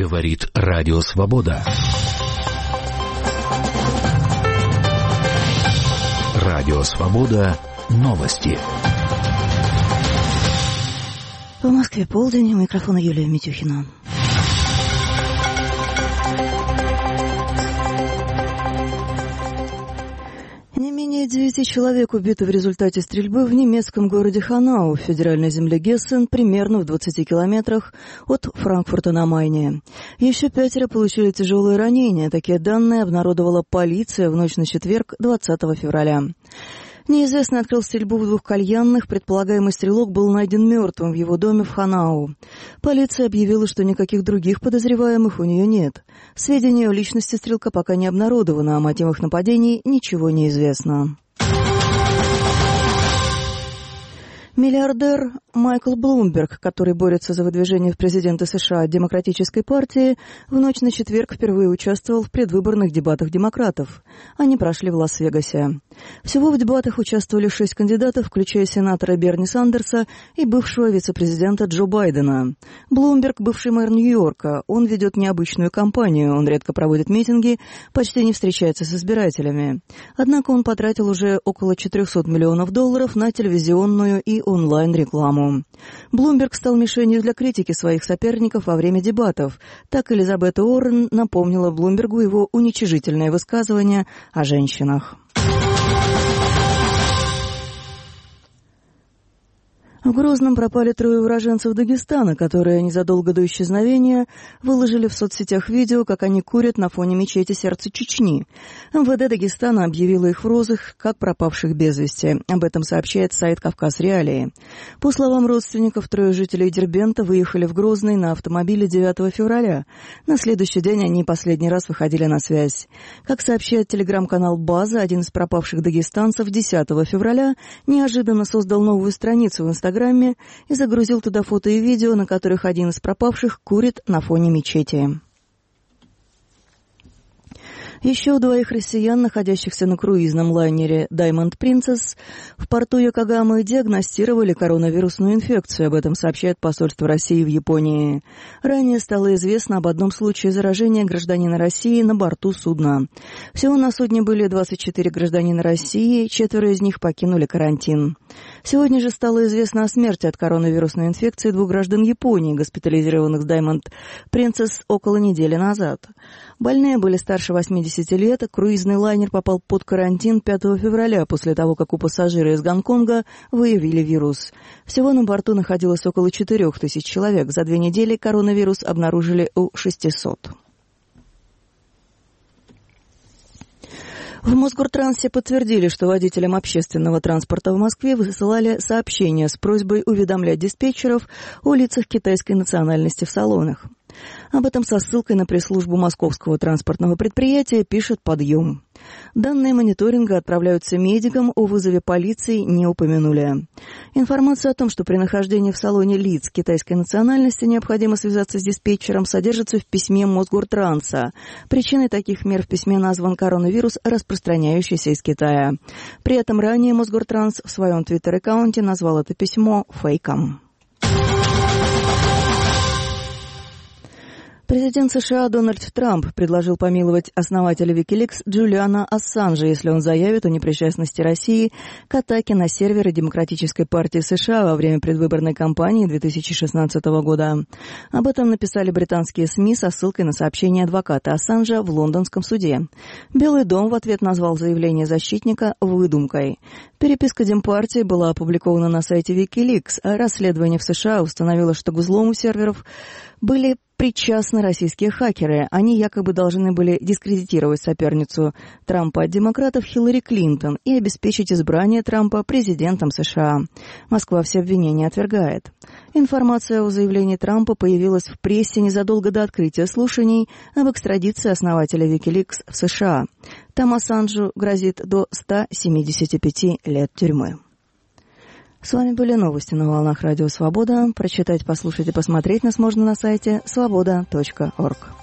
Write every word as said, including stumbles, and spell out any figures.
Говорит Радио Свобода. Радио Свобода. Новости. В Москве полдень. У микрофона Юлия Митюхина. Не менее девяти человек убиты в результате стрельбы в немецком городе Ханау, в федеральной земле Гессен, примерно в двадцати километрах от Франкфурта на Майне. Еще пятеро получили тяжелые ранения. Такие данные обнародовала полиция в ночь на четверг, двадцатого февраля. Неизвестный открыл стрельбу в двух кальянных. Предполагаемый стрелок был найден мертвым в его доме в Ханау. Полиция объявила, что никаких других подозреваемых у нее нет. Сведения о личности стрелка пока не обнародованы, о мотивах нападений ничего не известно. Миллиардер Майкл Блумберг, который борется за выдвижение в президенты США от Демократической партии, в ночь на четверг впервые участвовал в предвыборных дебатах демократов. Они прошли в Лас-Вегасе. Всего в дебатах участвовали шесть кандидатов, включая сенатора Берни Сандерса и бывшего вице-президента Джо Байдена. Блумберг – бывший мэр Нью-Йорка. Он ведет необычную кампанию, он редко проводит митинги, почти не встречается с избирателями. Однако он потратил уже около четырехсот миллионов долларов на телевизионную и онлайн-рекламу. Блумберг стал мишенью для критики своих соперников во время дебатов. Так Элизабет Уоррен напомнила Блумбергу его уничижительное высказывание о женщинах. В Грозном пропали трое уроженцев Дагестана, которые незадолго до исчезновения выложили в соцсетях видео, как они курят на фоне мечети Сердца Чечни. эм вэ дэ Дагестана объявило их в розыск как пропавших без вести. Об этом сообщает сайт «Кавказ Реалии». По словам родственников, трое жителей Дербента выехали в Грозный на автомобиле девятого февраля. На следующий день они последний раз выходили на связь. Как сообщает телеграм-канал «База», один из пропавших дагестанцев десятого февраля неожиданно создал новую страницу в Инстаграме и загрузил туда фото и видео, на которых один из пропавших курит на фоне мечети. Еще у двоих россиян, находящихся на круизном лайнере Diamond Princess, в порту Йокогамы диагностировали коронавирусную инфекцию. Об этом сообщает посольство России в Японии. Ранее стало известно об одном случае заражения гражданина России на борту судна. Всего на судне были двадцать четыре гражданина России, четверо из них покинули карантин. Сегодня же стало известно о смерти от коронавирусной инфекции двух граждан Японии, госпитализированных с Diamond Princess около недели назад. Больные были старше восьмидесяти лет. Круизный лайнер попал под карантин пятого февраля после того, как у пассажира из Гонконга выявили вирус. Всего на борту находилось около четырех тысяч человек. За две недели коронавирус обнаружили у шестисот. В Мосгортрансе подтвердили, что водителям общественного транспорта в Москве высылали сообщения с просьбой уведомлять диспетчеров о лицах китайской национальности в салонах. Об этом со ссылкой на пресс-службу Московского транспортного предприятия пишет «Подъем». Данные мониторинга отправляются медикам, о вызове полиции не упомянули. Информация о том, что при нахождении в салоне лиц китайской национальности необходимо связаться с диспетчером, содержится в письме Мосгортранса. Причиной таких мер в письме назван коронавирус, распространяющийся из Китая. При этом ранее Мосгортранс в своем твиттер-аккаунте назвал это письмо фейком. Президент США Дональд Трамп предложил помиловать основателя Wikileaks Джулиана Ассанжа, если он заявит о непричастности России к атаке на серверы Демократической партии США во время предвыборной кампании две тысячи шестнадцатого года. Об этом написали британские СМИ со ссылкой на сообщение адвоката Ассанжа в лондонском суде. Белый дом в ответ назвал заявление защитника выдумкой. Переписка Демпартии была опубликована на сайте Wikileaks, а расследование в США установило, что к взлому серверов были причастны российские хакеры. Они якобы должны были дискредитировать соперницу Трампа от демократов Хиллари Клинтон и обеспечить избрание Трампа президентом США. Москва все обвинения отвергает. Информация о заявлении Трампа появилась в прессе незадолго до открытия слушаний об экстрадиции основателя Wikileaks в США. Там Ассанжу грозит до ста семидесяти пяти лет тюрьмы. С вами были новости на волнах Радио Свобода. Прочитать, послушать и посмотреть нас можно на сайте свобода точка орг.